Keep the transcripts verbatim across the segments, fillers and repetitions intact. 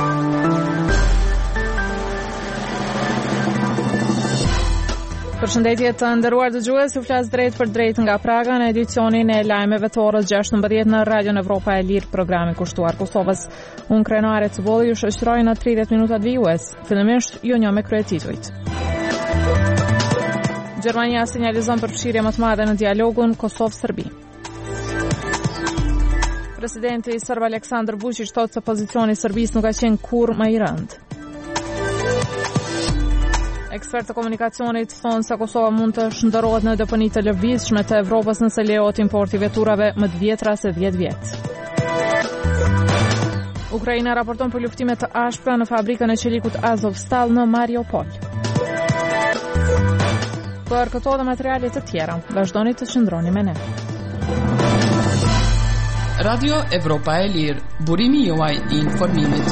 Përshëndetje të nderuar dëgjues, ju flas drejt për drejt nga Praga në edicionin e lajmeve të orës gjashtëmbëdhjetë në Radion Evropa e Lirë, programi kushtuar Kosovës. Unë Krenare Cibulli ju shoqëroj në tridhjetë minutat vijues. Fillimisht ju njoh me kryetitujt. Gjermania sinjalizon përfshirje më të madhe në dialogun Kosovë-Serbi. Presidenti serb Aleksandar Vučić thotë se pozicioni i Serbisë nuk ka qenë kurrë më i rëndë. Ekspertë të komunikacionit thonë se Kosova mund të shndërrohet në D P N-i të lëvizshme të Evropës nëse lejohet importi veturave më të vjetra se dhjetë vjet. Ukraina raporton për luftime të ashpra në fabrikën e qelikut Azovstal në Mariupol. Për këto dhe materiale të tjera, vazhdoni të qëndroni me ne. Radio Evropa e Lirë, burimi juaj i informimit.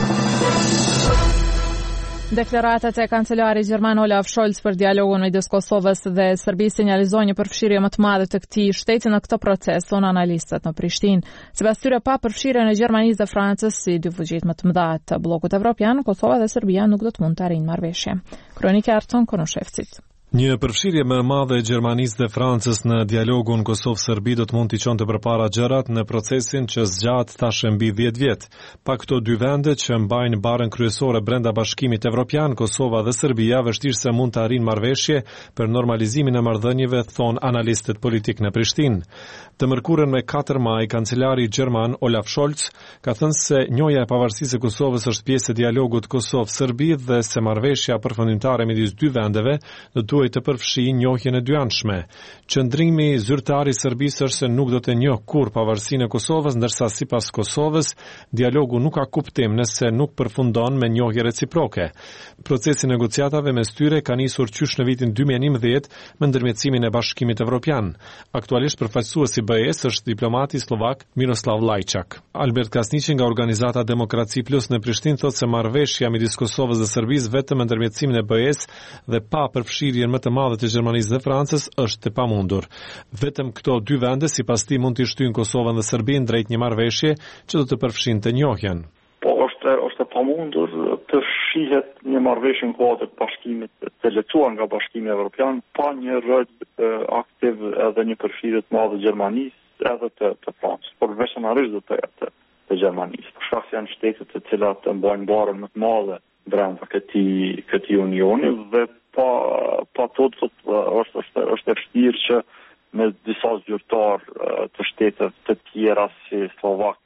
Deklaratat e kancelarit gjerman Olaf Scholz për dialogun midis Kosovës dhe Serbisë sinjalizojnë një përfshirje më të madhe të këtij shteti në këtë proces, thonë analistët në Prishtinë. Sipas tyre, pa përfshirjen e Gjermanisë dhe Francës si dy fuqitë më të mëdha të bllokut evropian, Kosova dhe Serbia nuk do të mund të arrijnë marrëveshje. Kronika Arton Konoshevcit. Një përfshirje më e madhe e Gjermanisë dhe Francës në dialogun Kosovë-Serbi do të mund t'i çonte përpara gjërat në procesin që zgjat tash mbi dhjetë vjet. Pa këto dy vende që mbajnë barën kryesore brenda Bashkimit Evropian, Kosova dhe Serbia vështirë se mund të arrijnë marrëveshje për normalizimin e marrëdhënieve, thon analistët politik në Prishtinë. Të mërkurën me katër maj, kancelari gjerman Olaf Scholz ka thënë se njohja e pavarësisë së Kosovës është pjesë e dialogut Kosovë-Serbi dhe se marrëveshja përfundimtare midis dy vendeve do të të përfshijë njohjen e dyanshme. Qëndrimi zyrtar i Serbisë është se nuk do të njohë kurrë pavarësinë e Kosovës, ndërsa sipas Kosovës, dialogu nuk ka kuptim nëse nuk përfundon me njohje reciproke. Procesi i negociatave mes tyre ka nisur qysh në vitin dy mijë e njëmbëdhjetë me ndërmjetësimin e Bashkimit Evropian. Aktualisht përfaqësuesi i B E-s është diplomati slovak Miroslav Lajčak. Albert Kasniqi nga organizata Demokraci Plus në Prishtinë thotë se marrëveshja midis Kosovës dhe Serbisë vetëm me ndërmjetësimin e B E-s dhe pa përfshirjen më të madhe të Gjermanisë dhe Francës është e pamundur. Vetëm këto dy vende sipas tij mund të shtyjnë Kosovën dhe Serbinë drejt një marrëveshje që do të përfshinte njohjen. Po është është e pamundur të shihet një marrëveshje në kuadër të bashkimit të lecuar nga Bashkimi Evropian pa një rol aktiv edhe një përfshirje të madhe të Gjermanisë edhe të, të Francës, por veçanërisht të, të, të Gjermanisë. Për shkak se janë shtete të cilat mbajnë barën më të madhe brenda këtij këtij unioni dhe pa pa to është është është e vështirë që me disa zyrtar të shteteve të tjera si Slovak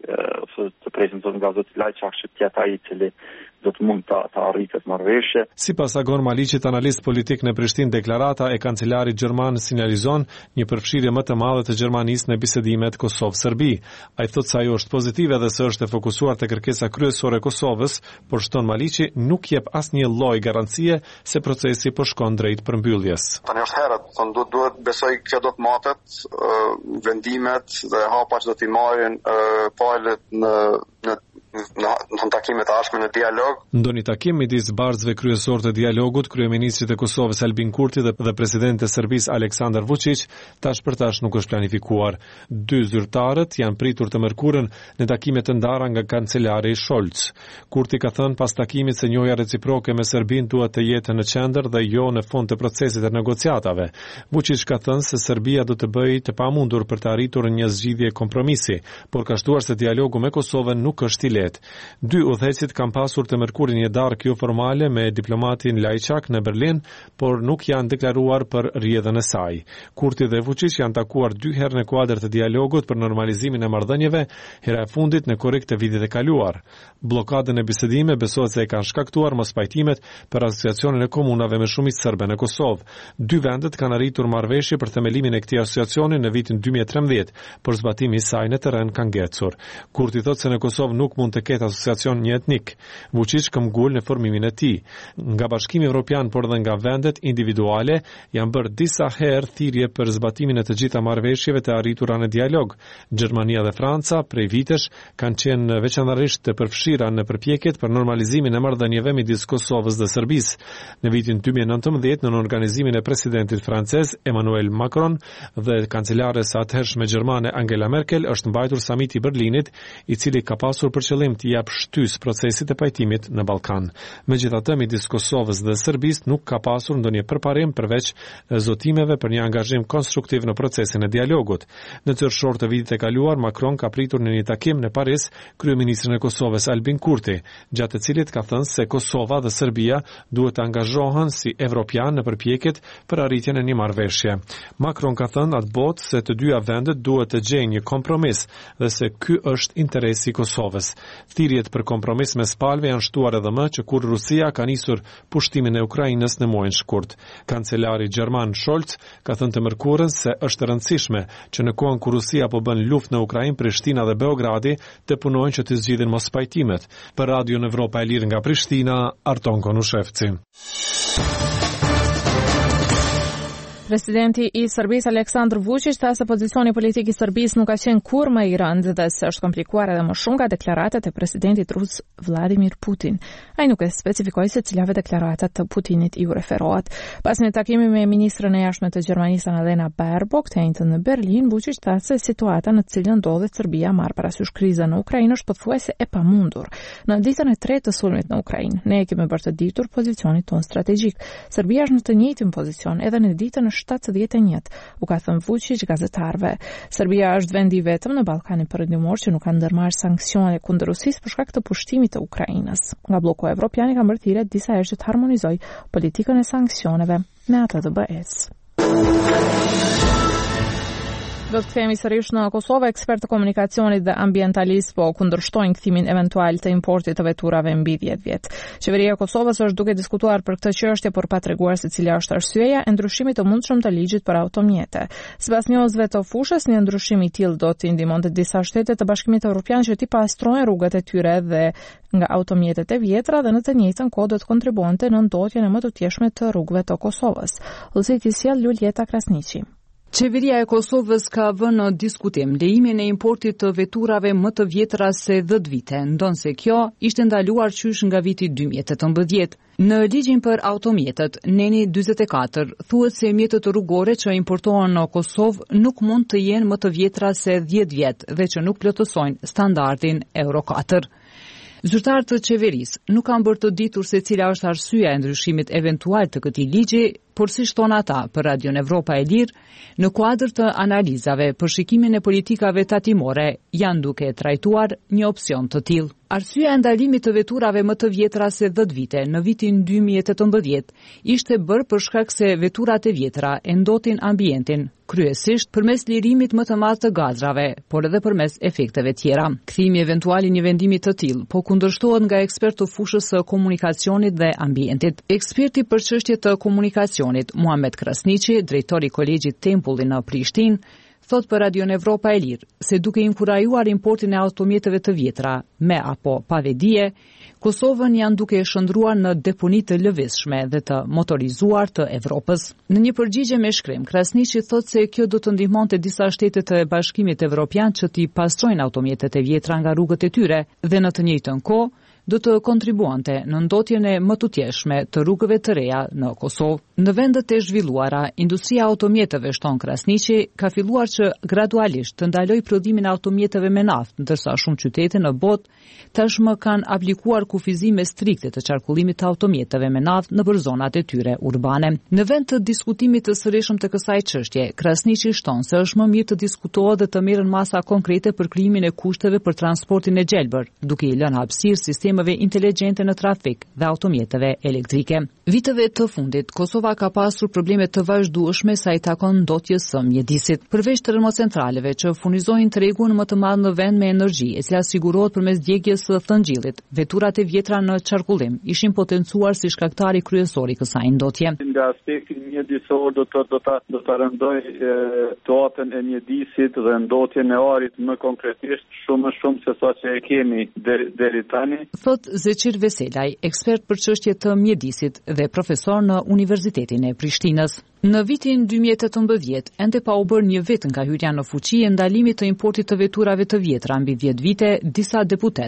të presin të nga zoti Lajčak që tjetë ai i cili do të mund të, të arritet marrëveshje. Sipas Agor Maliqit, analist politik në Prishtinë, deklarata e kancelarit gjerman sinjalizon një përfshirje më të madhe të Gjermanisë në bisedimet Kosovë-Serbi. Ai thotë se ajo është pozitive dhe se është e fokusuar te kërkesa kryesore e Kosovës, por shton Maliqi nuk jep asnjë lloj garancie se procesi po shkon drejt përmbylljes. Tani është herët, thonë duhet duhet besoj kjo do të matet, uh, vendimet dhe hapat që do t'i marrin uh, palët në në në, në takimet e ardhshme në dialog. Ndonjë takim midis barzëve kryesorë të dialogut, kryeministrit e Kosovës Albin Kurti dhe, dhe presidenti i Serbisë Aleksandar Vučić tash për tash nuk është planifikuar. Dy zyrtarët janë pritur të mërkurën në takime të ndara nga kancelari Scholz. Kurti ka thënë pas takimit se njohja reciproke me Serbinë duhet të jetë në qendër dhe jo në fund të procesit të negociatave. Vučić ka thënë se Serbia do të bëjë të pamundur për të arritur një zgjidhje kompromisi, por ka shtuar se dialogu me Kosovën nuk është i lehtë. Dy udhëhecit kanë pasur të mërkurin një darkë jo formale me diplomatin Lajčak në Berlin, por nuk janë deklaruar për rrjedhën e saj. Kurti dhe Vučić janë takuar dy herë në kuadër të dialogut për normalizimin e marrëdhënieve, hera e fundit në korrik të vitit e kaluar. Bllokadën e bisedime besohet se e kanë shkaktuar mospajtimet për asociacionin e komunave me shumicë serbe në Kosovë. Dy vendet kanë arritur marrëveshje për themelimin e këtij asociacioni në vitin dy mijë e trembëdhjetë, por zbatimi i saj në terren ka ngecur. Kurti thotë se në Kosovë nuk mund të ketë asociacion një etnik. Vučić këmbgul në formimin e tij. Nga Bashkimi Evropian, por edhe nga vendet individuale, janë bërë disa herë thirrje për zbatimin e të gjitha marrëveshjeve të arritura në dialog. Gjermania dhe Franca prej vitesh kanë qenë veçanërisht të përfshira në përpjekjet për normalizimin e marrëdhënieve midis Kosovës dhe Serbisë. Në vitin dy mijë e nëntëmbëdhjetë, në organizimin e presidentit francez Emmanuel Macron dhe kancelares së atëhershme gjermane Angela Merkel, është mbajtur samiti i Berlinit, i cili ka pasur për qëllim qëllim të jap shtys procesit të pajtimit në Ballkan. Megjithatë, midis Kosovës dhe Serbisë nuk ka pasur ndonjë përparim përveç zotimeve për një angazhim konstruktiv në procesin e dialogut. Në qershor të vitit e kaluar, Macron ka pritur në një takim në Paris kryeministrin e Kosovës Albin Kurti, gjatë të cilit ka thënë se Kosova dhe Serbia duhet të angazhohen si evropian në përpjekjet për arritjen e një marrëveshje. Macron ka thënë atë botë se të dyja vendet duhet të gjejnë një kompromis dhe se ky është interesi i Kosovës. Thirrjet për kompromis mes palëve janë shtuar edhe më që kur Rusia ka nisur pushtimin e Ukrainës në muajin shkurt. Kancelari gjerman Scholz ka thënë të mërkurën se është e rëndësishme që në kohën kur Rusia po bën luftë në Ukrainë, Prishtina dhe Beogradi të punojnë që të zgjidhin mos pajtimet. Për Radio në Evropa e Lirë nga Prishtina, Arton Konushevci. Presidenti i Serbisë Aleksandar Vučić tha se pozicioni politik i Serbisë nuk ka qenë kurrë më i rëndë dhe se është komplikuar edhe më shumë nga deklaratat e presidentit rus Vladimir Putin. Ai nuk e specifikoi se cilave deklaratat të Putinit i u referohet. Pas një takimi me ministrën e jashtme të Gjermanisë Annalena Baerbock të njëjtën në Berlin, Vučić tha se situata në të cilën ndodhet Serbia marr parasysh krizën në Ukrainë është pothuajse e pamundur. Në ditën e tretë të sulmit në Ukrainë, ne kemi bërë të ditur pozicionin ton strategjik. Serbia është në të njëjtin pozicion edhe në ditën e shtatëdhjetë e njëjtë, u ka thënë Vučić gazetarëve. Serbia është vendi i vetëm në Ballkanin Perëndimor që nuk ka ndërmarrë sanksione kundër Rusisë për shkak të pushtimit të Ukrainës. Nga bloku evropian ka bërë thirrje disa herë që të harmonizojë politikën e sanksioneve me atë të B E-s. Do të kthehemi sërish në Kosovë. Ekspertë të komunikacionit dhe ambientalistë po kundërshtojnë kthimin eventual të importit të veturave mbi dhjetë vjet. Qeveria e Kosovës është duke diskutuar për këtë çështje, por pa treguar se cila është arsyeja e ndryshimit të mundshëm të ligjit për automjete. Sipas njohësve të fushës, një ndryshim i tillë do të ndihmonte disa shtete të Bashkimit Evropian që të pastrojnë rrugët e tyre dhe nga automjetet e vjetra dhe në të njëjtën kohë do të kontribuonte në ndotjen e më të tjeshme të rrugëve të Kosovës. Lëziti sjell Luljeta Krasniqi. Qeveria e Kosovës ka vënë në diskutim lejimin e importit të veturave më të vjetra se dhjetë vite, ndonse kjo ishte ndaluar qysh nga viti dy mijë e tetëmbëdhjetë. Në ligjin për automjetet, Neni dyzet e katër thuhet se mjetet rrugore që importohen në Kosovë nuk mund të jenë më të vjetra se dhjetë vjet dhe që nuk plotësojnë standardin Euro katër. Zyrtarët të qeverisë nuk kanë bërë të ditur se cila është arsyeja e ndryshimit eventual të këtij ligji, por si shton ata për Radio Evropa e Lirë, në kuadër të analizave për shikimin e politikave tatimore, janë duke trajtuar një opsion të tillë. Arsyeja e ndalimit të veturave më të vjetra se dhjetë vite në vitin dy mijë e tetëmbëdhjetë ishte bërë për shkak se veturat e vjetra e ndotin ambientin, kryesisht përmes lirimit më të madh të gazrave, por edhe përmes efekteve tjera. Kthimi eventual i një vendimi të tillë po kundërshtohet nga ekspertë të fushës së komunikacionit dhe ambientit. Eksperti për çështje të komunikacionit Muhamet Krasniqi, drejtori i Kolegjit Tempulli në Prishtinë, thot për Radio Evropa e Lirë se duke inkurajuar importin e automjeteve të vjetra me apo pa vedije, Kosovën janë duke shndruar në deponi të lëvizshme dhe të motorizuar të Evropës. Në një përgjigje me shkrim, Krasniqi thot se kjo do të ndihmonte disa shtete të Bashkimit Evropian që t'i pastrojnë automjetet e vjetra nga rrugët e tyre dhe në të njëjtën kohë do të kontribuante në ndotjen e më tutjeshme të rrugëve të reja në Kosovë. Në vendet e zhvilluara, industria e automjeteve, shton Krasniqi, ka filluar që gradualisht të ndaloj prodhimin e automjeteve me naftë, ndërsa shumë qytete në botë tashmë kanë aplikuar kufizime strikte të qarkullimit të automjeteve me naftë nëpër zonat e tyre urbane. Në vend të diskutimit të sërishëm të kësaj çështje, Krasniqi shton se është më mirë të diskutohet dhe të merren masa konkrete për krijimin e kushteve për transportin e gjelbër, duke i lënë hapësirë sistemeve inteligjente në trafik dhe automjeteve elektrike. Viteve të fundit, Kosova ka pasur probleme të vazhdueshme sa i takon ndotjes së mjedisit. Përveç termocentraleve që furnizojnë tregun më të madh në vend me energji, e cila sigurohet përmes djegjes së thëngjillit, veturat e vjetra në qarkullim ishin potencuar si shkaktari kryesor i kësaj ndotje. Nga aspekti mjedisor do të do ta do ta rëndoj dotën e mjedisit dhe ndotjen e arit më konkretisht shumë më shumë se sa që e kemi deri deri tani. Thot Zeqir Veselaj, ekspert për çështje të mjedisit dhe profesor në Universitetin e Prishtinës. Në vitin dy mijë e tetëmbëdhjetë, ende pa u bërë një vit nga hyrja në fuqi e ndalimit të importit të veturave të vjetra mbi dhjetë vite, disa deputet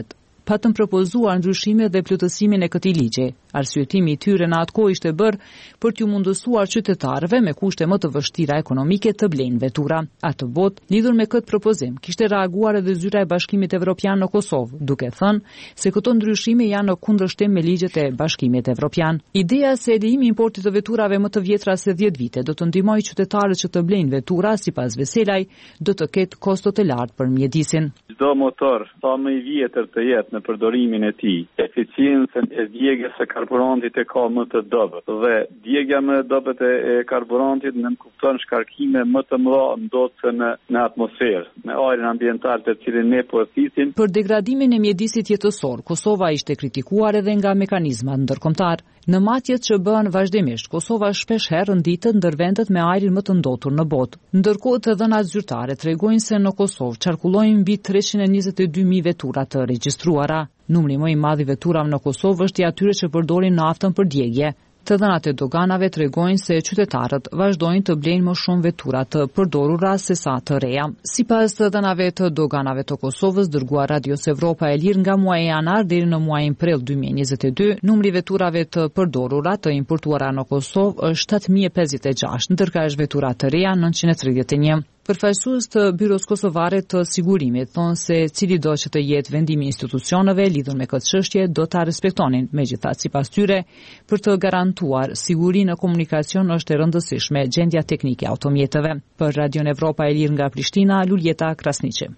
patëm propozuar ndryshime dhe plotësimin e këtij ligji. Arsyetimi i tyre në atë kohë ishte bërë për t'ju mundësuar qytetarëve me kushte më të vështira ekonomike të blejnë vetura. Atë botë, lidhur me këtë propozim, kishte reaguar edhe zyra e Bashkimit Evropian në Kosovë, duke thënë se këto ndryshime janë në kundërshtim me ligjet e Bashkimit Evropian. Ideja se lejimi i importit të veturave më të vjetra se dhjetë vite do të ndihmojë qytetarët që të blejnë vetura, sipas Veselaj, do të ketë kosto të lartë për mjedisin. Çdo motor sa më i vjetër të jetë në përdorimin e tij, eficiencën e djegjes së karburantit e ka më të dobët dhe djegja më e dobët e karburantit nënkupton shkarkime më të mëdha ndodhse në në atmosferë, në ajrin ambiental të cilin ne po e thisim. Për degradimin e mjedisit jetësor, Kosova ishte kritikuar edhe nga mekanizmat ndërkombëtar. Në matjet që bëhen vazhdimisht, Kosova shpesh herë nditet ndër vendet me ajrin më të ndotur në botë. Ndërkohë të dhënat zyrtare tregojnë se në Kosovë qarkullojnë mbi treqind e njëzet e dy mijë vetura të regjistruara. Numri më i madh i veturave në Kosovë është i atyre që përdorin naftën për djegje. Të dhënat e doganave tregojnë se qytetarët vazhdojnë të blejnë më shumë vetura të përdorura se sa të reja. Sipas të dhënave të doganave të Kosovës, dërguar Radios Evropa e Lirë nga muaji janar deri në muajin prill dy mijë e njëzet e dy, numri i veturave të përdorura të importuara në Kosovë është shtatë mijë e pesëdhjetë e gjashtë, ndërka është vetura të reja nëntëqind e tridhjetë e një. Përfaqësues të Byros Kosovare të Sigurimit thonë se cili do që të jetë vendimi i institucioneve lidhur me këtë çështje do ta respektonin. Megjithatë, sipas tyre, për të garantuar sigurinë në komunikacion është e rëndësishme gjendja teknike e automjeteve. Për Radion Evropa e Lirë nga Prishtina, Luljeta Krasniqi.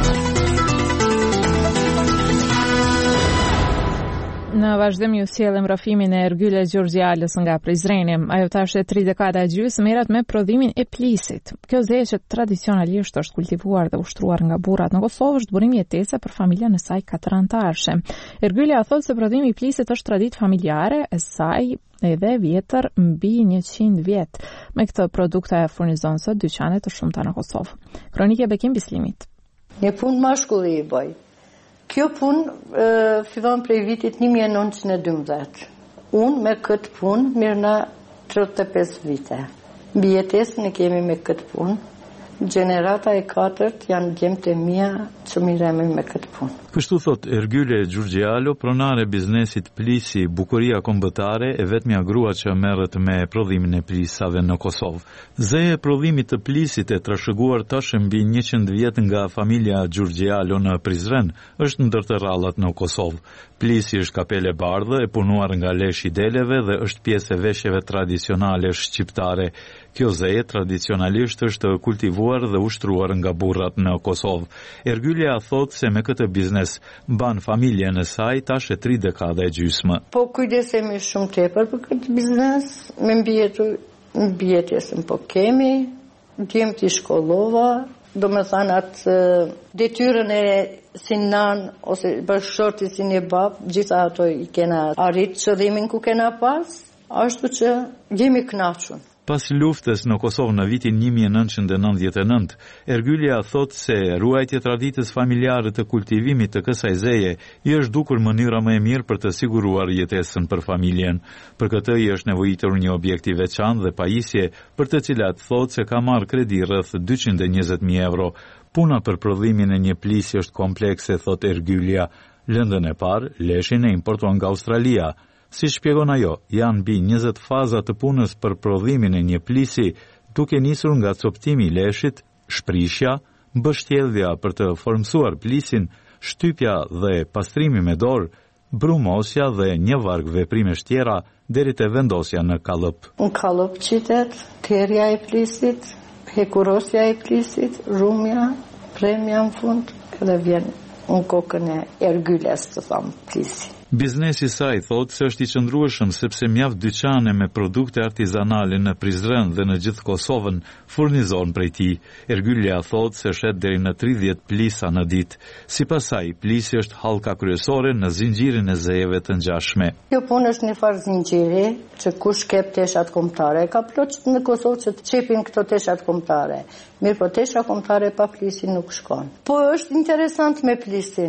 Në vazhdim ju sjellim rrëfimin e Ergyles Gjorgjialës nga Prizreni. Ajo tash e tri dekada e gjysmë merret me prodhimin e plisit. Kjo zë që tradicionalisht është kultivuar dhe ushtruar nga burrat në Kosovë është burim jetese për familjen e saj katërantarëshe. Ergylia thotë se prodhimi i plisit është traditë familjare e saj edhe vjetër mbi njëqind vjet. Me këtë produkt ajo furnizon sot dyqane të shumta në Kosovë. Kronike Bekim Bislimit. Një punë mashkulli i bëj. Kjo punë fillon prej vitit një mijë e nëntëqind e dymbëdhjetë. Unë me këtë punë mirë në tridhjetë e pesë vite. Mbi jetesën e kemi me këtë punë. Gjenerata e katërt janë djemtë e mia që miremi me këtë punë. Kështu thot Ergyle Gjurgjialo, pronare biznesit plisi bukuria kombëtare e vetmja grua që merret me prodhimin e plisave në Kosovë. Zeja e prodhimit të plisit e trashëguar tash mbi njëqind vjet nga familja Gjurgjialo në Prizren është ndër të rrallat në Kosovë. Plisi është kapele bardhë e punuar nga lesh i deleve dhe është pjesë e veshjeve tradicionale shqiptare. Kjo zeje tradicionalisht është kultivuar dhe ushtruar nga burrat në Kosovë. Ergylja thot se me këtë biznes ban familjen e saj tash e tri dekada e gjysmë. Po kujdesemi shumë tepër për këtë biznes, me mbjetu, mbjetesën po kemi, djemt i shkollova, do me thanë atë detyrën e si nan ose bashkëshorti si një bab, gjitha ato i kena arrit qëllimin ku kena pas, ashtu që jemi kënaqur. Pas luftës në Kosovë në vitin një mijë e nëntëqind e nëntëdhjetë e nëntë, Ergylja thot se ruajtja e traditës familjare të kultivimit të kësaj zeje i është dukur mënyra më e mirë për të siguruar jetesën për familjen. Për këtë i është nevojitur një objekt i veçantë dhe pajisje, për të cilat thot se ka marrë kredi rreth dyqind e njëzet mijë euro. Puna për prodhimin e një plisi është komplekse, thot Ergylja. Lëndën e parë, leshin e importuan nga Australia. Si shpjegon ajo, janë mbi njëzet faza të punës për prodhimin e një plisi, duke nisur nga coptimi i leshit, shprishja, mbështjellja për të formsuar plisin, shtypja dhe pastrimi me dorë, brumosja dhe një varg veprimesh tjera deri te vendosja në kallëp. Në kallëp qitet, terja e plisit, hekurosja e plisit, rumja, premja në fund, edhe vjen në kokën e Ergyles të thamë plisi. Biznesi saj thot se është i qëndrueshëm sepse mjaft dyqane me produkte artizanale në Prizren dhe në gjithë Kosovën furnizon prej tij. Ergylja thot se shet deri në tridhjetë plisa në ditë. Sipas saj, plisi është hallka kryesore në zinxhirin e zejeve të ngjashme. Kjo punë është një farë zinxhiri që kush kep teshat kombëtare, ka plot në Kosovë që të çepin këto teshat kombëtare. Mirë, po tesha kombëtare pa plisin nuk shkon. Po është interesant me plisin.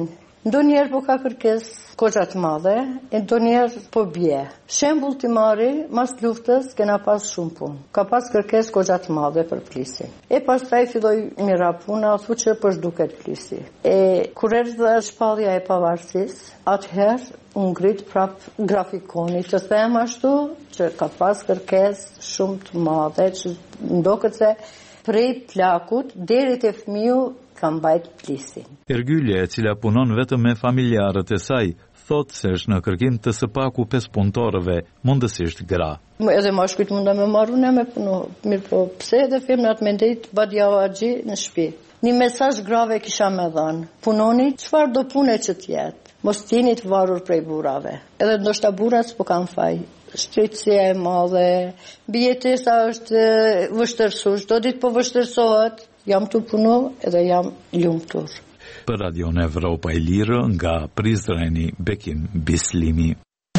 Ndonjëherë po ka kërkesë koxa të madhe, e ndonjëherë po bie. Shembull ti marri, mas luftës kena pas shumë punë. Ka pas kërkesë koxa të madhe për Flisin. E pastaj filloi mira puna, thu që po zhduket Flisi. E kur erdhi shpallja e pavarësisë, atëherë unë ngrit prap grafikoni të them ashtu që ka pas kërkesë shumë të madhe, që ndoket se prej plakut deri te fëmiu ka mbajt Flisin. Ergylje, e cila punon vetëm me familjarët e saj, thot se është në kërkim të së paku pesë punëtorëve, mundësisht gra. Edhe mashkujt munda me marru ne me punu. Mirë po, pse edhe femnë atë mendejt badja o agji në shtëpi. Një mesazh grave kisha me dhënë. Punoni çfarë do pune që t'jetë. Mos t'jeni të varur prej burrave. Edhe ndoshta burrat s'po kanë faj. Shtrejtësia e madhe, bijetesa është vështërsuar, çdo ditë po vështërsohet. Jam të punu edhe jam lumtur. Për Radion Evropa e Lirë nga Prizreni, Bekim Bislimi.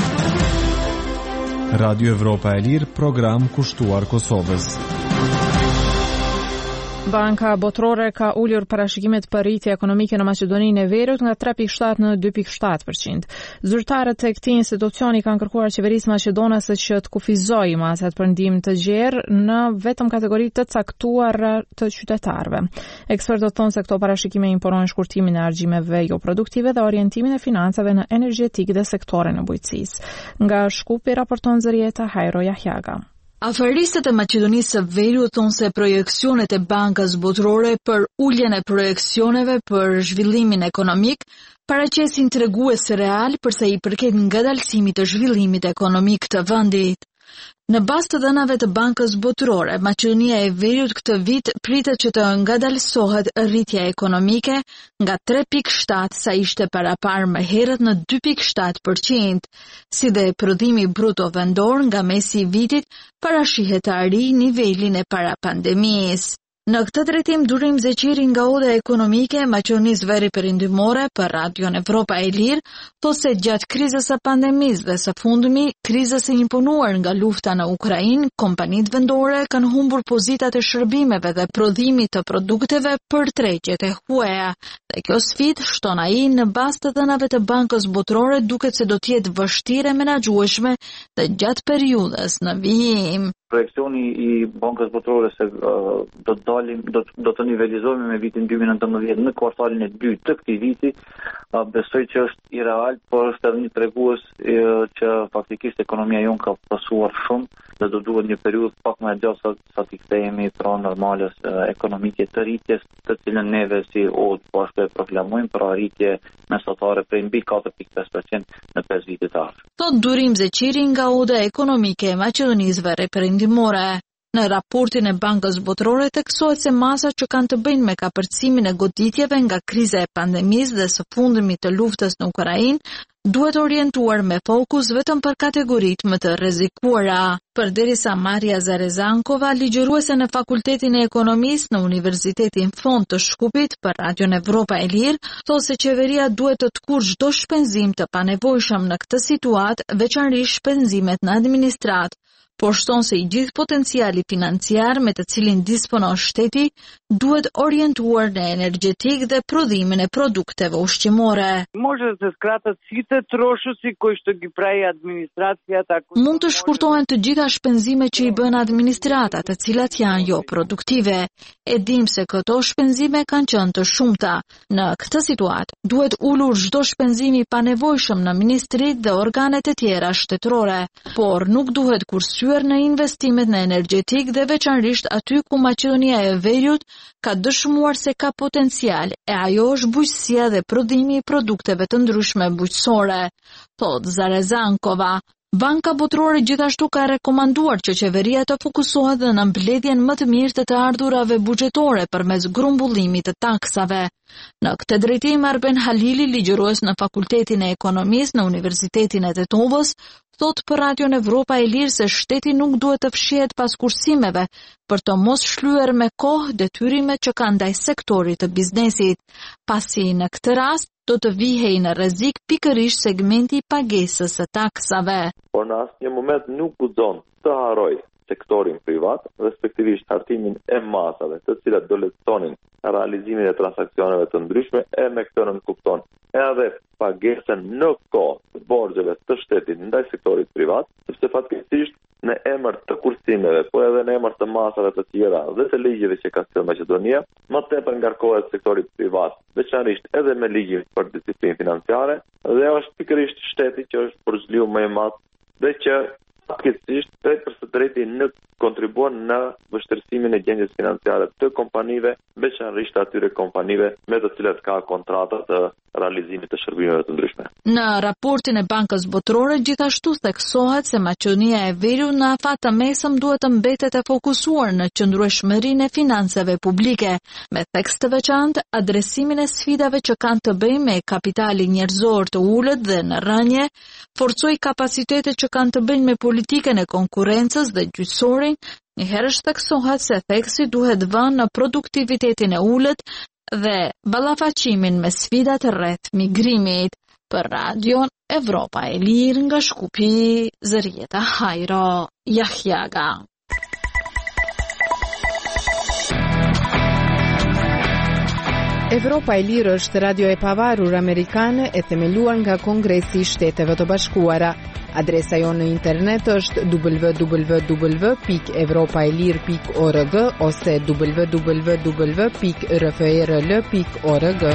Radio Evropa e Lirë, program kushtuar Kosovës. Banka Botërore ka ulur parashikimet për rritje ekonomike në Maqedoninë e Veriut nga tre pikë shtatë në dy pikë shtatë përqind. Zyrtarët e këtij institucioni kanë kërkuar qeverisë maqedonase që të kufizojë masat për ndihmë të gjerë në vetëm kategori të caktuara të qytetarëve. Ekspertët thonë se këto parashikime imponojnë shkurtimin e argjimeve jo produktive dhe orientimin e financave në energjetik dhe sektorin e bujqësisë. Nga Shkupi raporton Zërieta Hajro Jahjaga. Aferistët e Maqedonisë së Veriut thonë se projekcionet e Bankës Botërore për uljen e projekcioneve për zhvillimin ekonomik paraqesin tregues real për sa i përket ngadalësimit të zhvillimit ekonomik të vendit. Në bazë të dhënave të Bankës Botërore, Maqedonia e Veriut këtë vit pritet që të ngadalësohet rritja ekonomike nga tre pikë shtatë sa ishte parapar më herët në dy pikë shtatë përqind, si dhe prodhimi bruto vendor nga mesi i vitit parashihet të arrijë nivelin e para pandemisë. Në këtë drejtim durim Zeqiri nga oda ekonomike Maqedonisë Veri Perëndimore për Radion Evropa e Lirë thotë se gjatë krizës së pandemisë dhe së fundmi krizës së imponuar nga lufta në Ukrainë, kompanitë vendore kanë humbur pozitat e shërbimeve dhe prodhimit të produkteve për tregjet e huaja. Dhe kjo sfidë, shton ai, në bazë të dhënave të Bankës Botërore duket se do të jetë vështirë e menaxhueshme dhe gjatë periudhës në vijim. Projekcioni i Bankës Botërore se uh, do të dalim, do, do të nivelizohemi me vitin dy mijë e nëntëmbëdhjetë në kvartalin e dytë të këtij viti, uh, besoj që është i real, por është edhe një tregues uh, që faktikisht ekonomia jon ka pasuar shumë dhe do duhet një periudhë pak më e gjatë sa, sa të kthehemi pra normales uh, ekonomike të rritjes, të cilën neve si O D po ashtu e proklamojmë për rritje mesatare prej mbi katër pikë pesë përqind në pesë vite të ardhshme. Thot Durim Zeqiri nga oda ekonomike e Maqedonisë Veri Perëndimore. Në raportin e Bankës Botërore theksohet se masat që kanë të bëjnë me kapërcimin e goditjeve nga kriza e pandemisë dhe së fundmi të luftës në Ukrainë duhet orientuar me fokus vetëm për kategoritë më të rrezikuara. Përderisa Maria Zarezankova, ligjëruese në Fakultetin e Ekonomisë në Universitetin Fond të Shkupit për Radion Evropa e Lirë, thotë se qeveria duhet të tkurrë çdo shpenzim të panevojshëm në këtë situatë, veçanërisht shpenzimet në administratë. Por shton se i gjithë potenciali financiar me të cilin disponon shteti duhet orientuar në energjetik dhe prodhimin e produkteve ushqimore. Може да се скратат сите трошоци кои што ги прави администрацијата. Mund të shkurtohen të gjitha shpenzimet që i bën administrata, të cilat janë jo produktive. E dim se këto shpenzime kanë qenë të shumta. Në këtë situatë duhet ulur çdo shpenzim i panevojshëm në ministrit dhe organet e tjera shtetërore, por nuk duhet kursyer në investimet në energjetik dhe veçanërisht aty ku Maqedonia e Veriut ka dëshmuar se ka potencial, e ajo është bujqësia dhe prodhimi i produkteve të ndryshme bujqësore, thot Zarezankova. Banka Botërore gjithashtu ka rekomanduar që qeveria të fokusohet dhe në mbledhjen më të mirë të të ardhurave buxhetore përmes grumbullimit të taksave. Në këtë drejtim Arben Halili, ligjërues në Fakultetin e Ekonomisë në Universitetin e Tetovës, thot për Radion Evropa e Lirë se shteti nuk duhet të fshihet pas kursimeve për të mos shlyer me kohë detyrimet që ka ndaj sektorit të biznesit, pasi në këtë rast do të vihej në rrezik pikërisht segmenti i pagesës së taksave. Por në asnjë moment nuk guxon të harroj sektorin privat, respektivisht hartimin e masave, të cilat do lehtësonin realizimin e transaksioneve të ndryshme, e me këtë nënkupton edhe pagesën në kohë të borxheve të shtetit ndaj sektorit privat, sepse fatkeqësisht në emër të kursimeve, po edhe në emër të masave të tjera dhe të ligjeve që ka sjellë Maqedonia, më tepër ngarkohet sektori privat, veçanërisht edhe me ligjin për disiplinë financiare, dhe është pikërisht shteti që është përzgjiu më i madh dhe që fatkeqësisht drejt për së drejti në kontribuon në vështirësimin e gjendjes financiare të kompanive, veçanërisht atyre kompanive me të cilat ka kontrata të realizimit të shërbimeve të ndryshme. Në raportin e Bankës Botërore gjithashtu theksohet se Maqedonia e Veriut në afat të mesëm duhet të mbetet e fokusuar në qëndrueshmërinë e financave publike, me theks të veçantë adresimin e sfidave që kanë të bëjnë me kapitali njerëzor të ulët dhe në rënje, forcoj kapacitetet që kanë të bëjnë me politikën e konkurrencës dhe gjyqësorin. Njëherë theksohet se theksi duhet vënë në produktivitetin e ulët dhe ballafaqimin me sfidat rreth migrimit. Për Radion Evropa e Lirë nga Shkupi, Zërieta Hajro Jahjaga. Evropa e Lirë është radio e pavarur amerikane e themeluar nga Kongresi i Shteteve të Bashkuara. Adresa jonë në internet është w w w pikë evropaelir pikë org ose w w w pikë r f r l pikë org.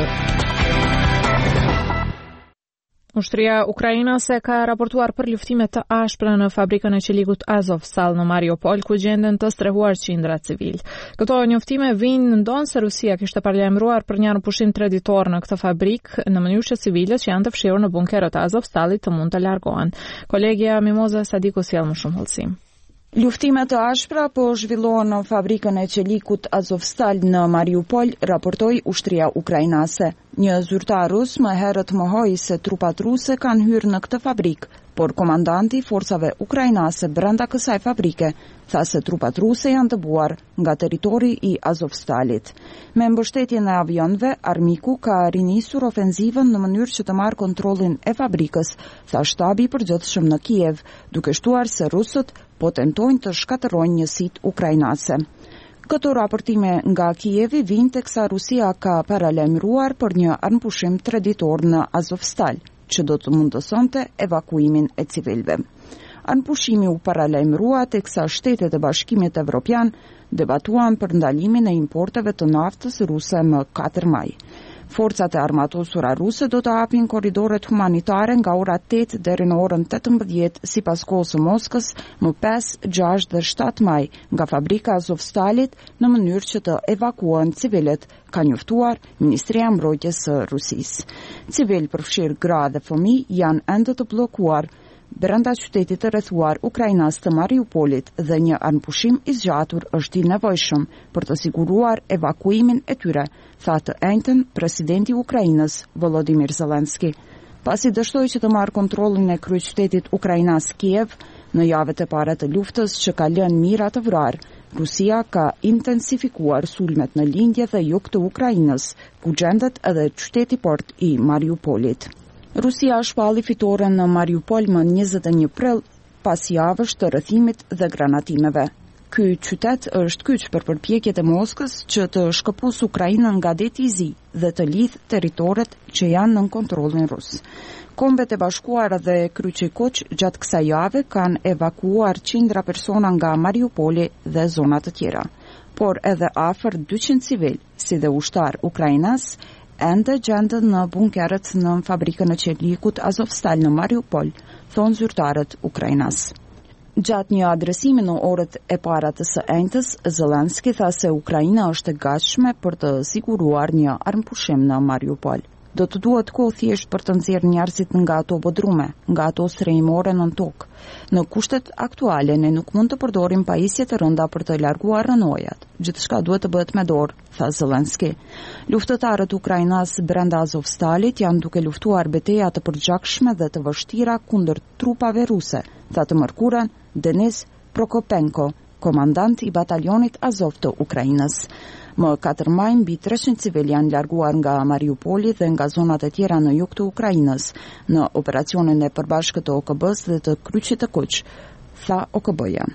Ushtria ukrainase ka raportuar për luftime të ashpra në fabrikën e qelikut Azovstal në Mariupol, ku gjenden të strehuar qindra civil. Këto njoftime vijnë ndonë se Rusia kishte paralajmëruar për një pushim treditor në këtë fabrikë, në mënyrë që civilët që janë të fshirur në bunkerët e Azovstalit të mund të largohen. Kolegja Mimoza Sadiku sjell më shumë hollësim. Luftimet të ashpra po zhvillohen në fabrikën e qelikut Azovstal në Mariupol, raportoi ushtria ukrainase. Një zyrtar rus më herët mohoi se trupat ruse kanë hyrë në këtë fabrikë, por komandanti forcave ukrainase brenda kësaj fabrike tha se trupat ruse janë dëbuar nga territori i Azovstalit. Me mbështetjen e avionëve, armiku ka rinisur ofenzivën në mënyrë që të marrë kontrollin e fabrikës, tha shtabi i përgjithshëm në Kiev, duke shtuar se rusët po tentojnë të shkatërrojnë njësitë ukrainase. Këto raportime nga Kijevi vijnë teksa Rusia ka paralajmëruar për një armpushim treditor në Azovstal, që do të mundësonte evakuimin e civilëve. Armpushimi u paralajmërua teksa Shtetet e Bashkimit Evropian debatuan për ndalimin e importeve të naftës ruse më katër maj. Forcat e armatosura ruse do të hapin korridoret humanitare nga ora tetë deri në orën tetëmbëdhjetë sipas kohës së Moskës më pesë, gjashtë dhe shtatë maj nga fabrika Azovstalit në mënyrë që të evakuohen civilët, ka njoftuar Ministria e Mbrojtjes së Rusisë. Civilë përfshirë gra dhe fëmijë janë ende të bllokuar brenda qytetit të rrethuar Ukrainas të Mariupolit dhe një armpushim i zgjatur është i nevojshëm për të siguruar evakuimin e tyre, tha të njëjtën presidenti i Ukrainës Volodymyr Zelensky. Pasi dështoi që të marrë kontrollin e kryeqytetit ukrainas Kiev në javët e para të luftës që ka lënë mijëra të vrarë, Rusia ka intensifikuar sulmet në lindje dhe jug të Ukrainës, ku gjendet edhe qyteti port i Mariupolit. Rusia shpalli fitoren në Mariupol më njëzet e një prill pas javësh të rrethimit dhe granatimeve. Ky qytet është kyç për përpjekjet e Moskës që të shkëpus Ukrainën nga deti i zi dhe të lidh territoret që janë nën kontrollin rus. Kombet e Bashkuara dhe Kryqi i Koq gjatë kësaj jave kanë evakuuar qindra persona nga Mariupoli dhe zona të tjera, por edhe afër dyqind civil, si dhe ushtar ukrainas, ende gjenden në bunkerët në fabrikën e qelikut Azovstal në Mariupol, thonë zyrtarët ukrainas. Gjatë një adresimi në orët e para të së njëjtës, Zelensky tha se Ukraina është e gatshme për të siguruar një armpushim në Mariupol. Do të duhet kohë thjesht për të nxjerrë njerëzit nga ato bodrume, nga ato strehimore nën tokë. Në kushtet aktuale ne nuk mund të përdorim pajisje të rënda për të larguar rënojat. Gjithçka duhet të bëhet me dorë, tha Zelensky. Luftëtarët ukrainas brenda Azovstalit janë duke luftuar betejë të përgjakshme dhe të vështira kundër trupave ruse, tha të mërkurën Denis Prokopenko, komandant i batalionit Azov të Ukrainës. Më katër maj mbi treqind civil janë larguar nga Mariupoli dhe nga zonat e tjera në jug të Ukrainës në operacionin e përbashkët të O K B-s dhe të Kryqit të Koq, tha O K B-ja.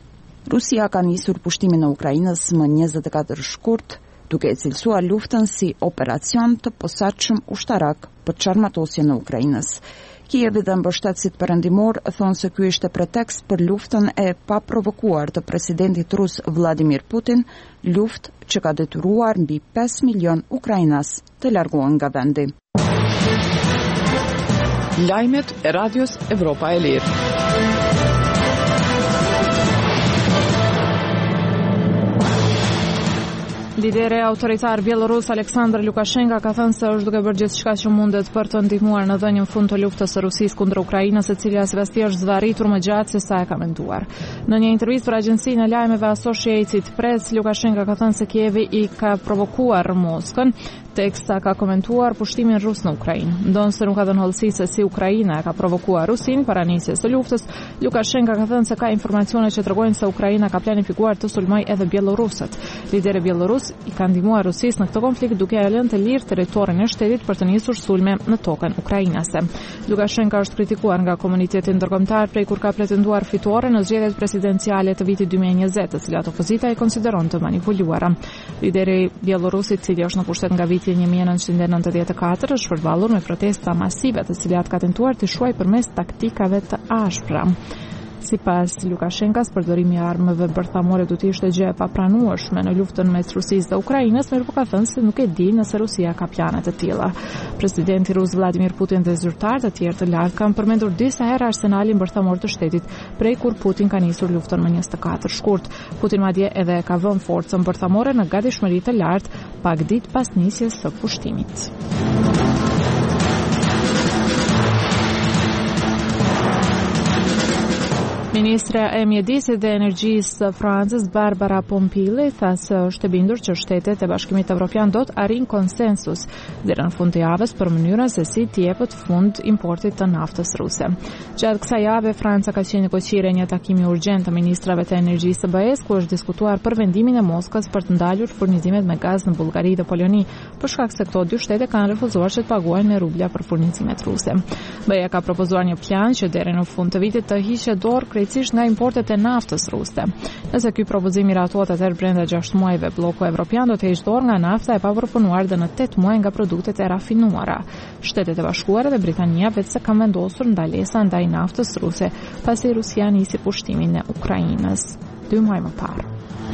Rusia ka nisur pushtimin e Ukrainës më njëzet e katër shkurt, duke e cilësuar luftën si operacion të posaçëm ushtarak për çarmatosjen e Ukrainës. Kievi dhe mbështetësit perëndimor thonë se ky ishte pretekst për luftën e paprovokuar të presidentit rus Vladimir Putin, luftë që ka detyruar mbi pesë milion ukrainas të largohen nga vendi. Lajmet e Radios Evropa e Lirë. Lideri autoritar bjelorus Aleksandr Lukashenko ka thënë se është duke bërë gjithçka që mundet për të ndihmuar në dhënien fund të luftës së Rusisë kundër Ukrainës, e cila si vesti është zvarritur më gjatë se sa e ka menduar. Në një intervistë për agjencinë e lajmeve Associated Press, Lukashenko ka thënë se Kievi i ka provokuar Moskën, teksta ka komentuar pushtimin rus në Ukrainë. Ndonë se nuk ka dhënë hollësi se si Ukraina e ka provokuar Rusin para nisjes së luftës, Lukashenko ka thënë se ka informacione që tregojnë se Ukraina ka planifikuar të sulmojë edhe bielorusët. Lideri bielorus i ka ndihmuar Rusisë në këtë konflikt duke e lënë të lirë territorin e shtetit për të nisur sulme në tokën ukrainase. Lukashenko është kritikuar nga komuniteti ndërkombëtar prej kur ka pretenduar fitore në zgjedhjet presidenciale të vitit dy mijë e njëzet, të cilat opozita i konsideron të manipuluara. Lideri bielorus, i cili është në pushtet nga viti një mijë e nëntëqind e nëntëdhjetë e katër, është përballur me protesta masive, të cilat ka tentuar të shuajë përmes taktikave të ashpra. Sipas Lukashenkos, përdorimi i armëve bërthamore do të ishte gjë e papranueshme në luftën mes Rusisë dhe Ukrainës, mirë po ka thënë se nuk e di nëse Rusia ka plane të tilla. Presidenti rus Vladimir Putin dhe zyrtarë të tjerë të lartë kanë përmendur disa herë arsenalin bërthamor të shtetit, prej kur Putin ka nisur luftën më njëzet e katër shkurt. Putin madje edhe ka vënë forcën bërthamore në gatishmëri të lartë pak ditë pas nisjes së pushtimit. Ministra e Mjedisit dhe Energjisë së Francës, Barbara Pompili, tha se është e bindur që shtetet e Bashkimit Evropian do të arrijnë konsensus deri në fund të javës për mënyrën se si të jepet fund importit të naftës ruse. Gjatë kësaj jave, Franca ka qenë koqire një takimi urgjent të ministrave të energjisë së B E-s, ku është diskutuar për vendimin e Moskës për të ndalur furnizimet me gaz në Bullgari dhe Poloni, për shkak se këto dy shtete kanë refuzuar që të paguajnë me rubla për furnizimet ruse. B E-a ka propozuar një plan që deri në fund të vitit të hiqe dorë krejtësisht nga importet e naftës ruse. Nëse ky propozim i ratohet, atëherë brenda gjashtë muajve bloku evropian do të heqë dorë nga nafta e papërpunuar dhe në tetë muaj nga produktet e rafinuara. Shtetet e Bashkuara dhe Britania vetë se kanë vendosur ndalesa ndaj naftës ruse, pasi Rusia nisi pushtimin e Ukrainës dy muaj më parë.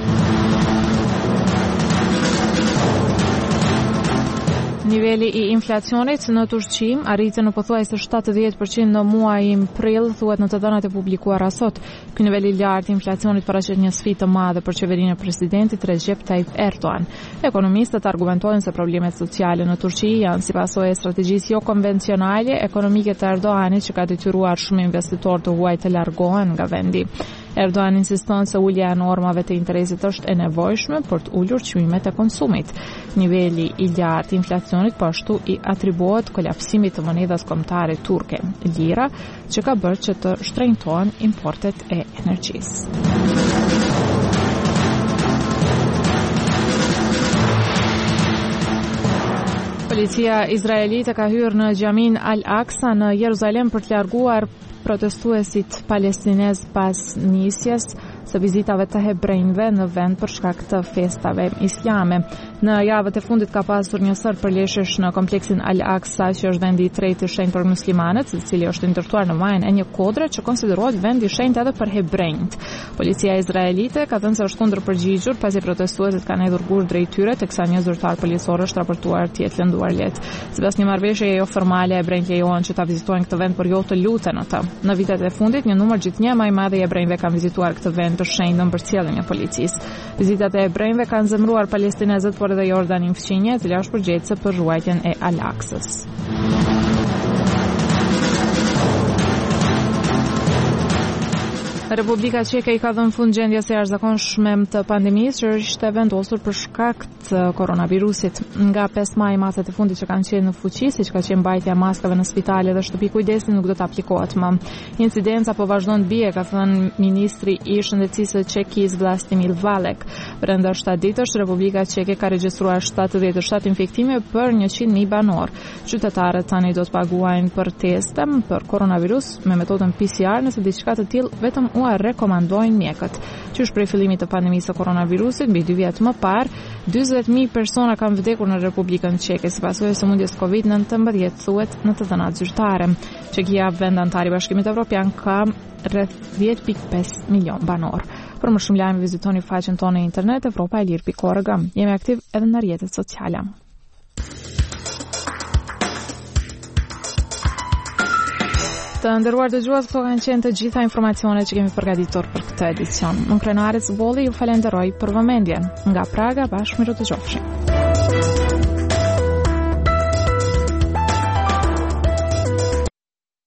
Niveli i inflacionit në Turqi arriti në pothuajse shtatëdhjetë përqind në muajin prill, thuhet në të dhënat e publikuara sot. Ky nivel i lartë i inflacionit paraqet një sfidë të madhe për qeverinë e presidentit Recep Tayyip Erdogan. Ekonomistët argumentojnë se problemet sociale në Turqi janë si pasojë e strategjisë jo konvencionale ekonomike të Erdoganit, që ka detyruar shumë investitorë të huaj të largohen nga vendi. Erdogan insiston se ulja e normave të interesit është e nevojshme për të ulur çmimet e konsumit. Niveli i lartë i inflacionit po ashtu i atribuohet kolapsimit të monedhas kombëtare turke, lira, që ka bërë që të shtrenjtohen importet e energjisë. Policia izraelite ka hyrë në Xhamin Al-Aqsa në Jeruzalem për të larguar protestuesit palestinez pas nisjes së vizitave të hebrejve në vend për shkak të festave islame. Në javët e fundit ka pasur një sër përleshësh në kompleksin Al-Aqsa, që është vendi i tretë i shenjtë për muslimanët, i cili është ndërtuar në majën e një kodre që konsiderohet vend i shenjtë edhe për hebrejt. Policia izraelite ka thënë se është kundërpërgjigjur pasi protestuesit kanë hedhur gur drejt tyre, teksa një zyrtar policor është raportuar të jetë lënduar lehtë. Sipas një marrëveshjeje jo formale, hebrejt lejohen që ta vizitojnë këtë vend, por jo të luten atë. Në vitet e fundit, një numër gjithnjë më i madh i hebrejve kanë vizituar këtë vend të shenjtë në përcjelljen e policisë. Vizitat e hebrejve kanë zemëruar palestinezët, por edhe Jordanin fqinje, e cila është përgjegjëse për ruajtjen e Al-Aqsës. Republika Çeke i ka dhënë fund gjendjes së jashtëzakonshme të pandemisë që ishte vendosur për shkak të koronavirusit. Nga pesë maj, masat e fundit që kanë qenë në fuqi, siç ka qenë mbajtja e maskave në spitale dhe shtëpi kujdesi, nuk do të aplikohet më. Incidenca po vazhdon të bie, ka thënë ministri i shëndetësisë së Çekisë Vlastimir Valek. Brenda shtatë ditësh, Republika Çeke ka regjistruar shtatëdhjetë e shtatë infektime për njëqind mijë banor. Qytetarët tani do të paguajnë për teste për koronavirus me metodën P C R, nëse diçka të tillë vetëm vazhduar rekomandojnë mjekët. Qysh prej fillimit të pandemisë së koronavirusit, mbi dy vjet më parë, dyzet mijë persona kanë vdekur në Republikën Çeke sipas së sëmundjes kovid nëntëmbëdhjetë, thuhet në të dhënat zyrtare. Çekia, vend antar i Bashkimit Evropian, ka rreth dhjetë pikë pesë milion banor. Për më shumë lajme vizitoni faqen tonë në internet evropa e lir pikë org. Jemi aktiv edhe në rrjetet sociale. Të nderuar dëgjues, këto kanë qenë të gjitha informacionet që kemi përgatitur për këtë edicion. Unë Krenarec Bolli ju falenderoj për vëmendjen. Nga Praga, bashkë miru të qofshim.